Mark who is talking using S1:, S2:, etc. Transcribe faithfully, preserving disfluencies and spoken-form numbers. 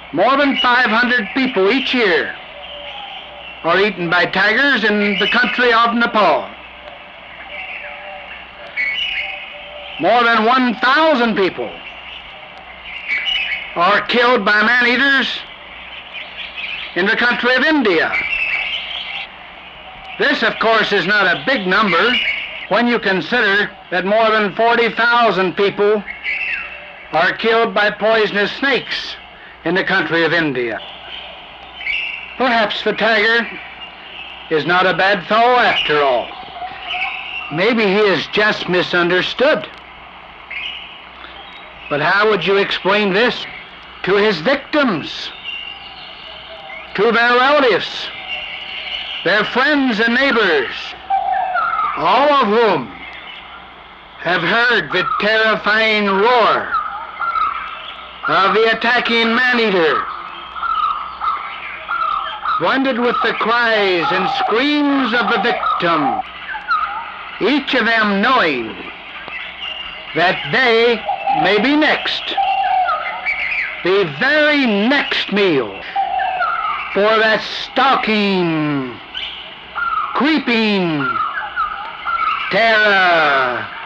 S1: More than five hundred people each year are eaten by tigers in the country of Nepal. More than one thousand people are killed by man-eaters in the country of India. This, of course, is not a big number when you consider that more than forty thousand people are killed by poisonous snakes in the country of India. Perhaps the tiger is not a bad fellow after all. Maybe he is just misunderstood. But how would you explain this to his victims, to their relatives, their friends and neighbors, all of whom have heard the terrifying roar of the attacking man-eater, blended with the cries and screams of the victim, each of them knowing that they may be next, the very next meal for that stalking, creeping terror